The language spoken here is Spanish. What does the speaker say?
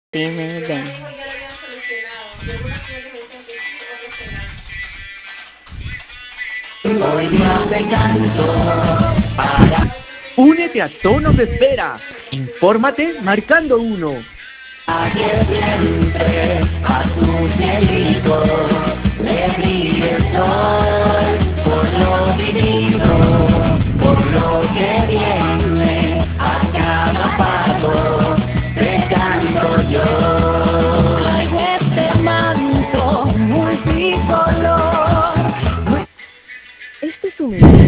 Primer Ya día. eso ya lo habían solucionado. Y algunos clientes me decían que sí, otros que Hoy día te canto. Únete a Tonos de Espera. Infórmate marcando 1. A que siempre a tu cielito le brille el sol por lo vivido, por lo que viene a cada paso te canto yo. Ay, este manto multicolor. Este es un mensaje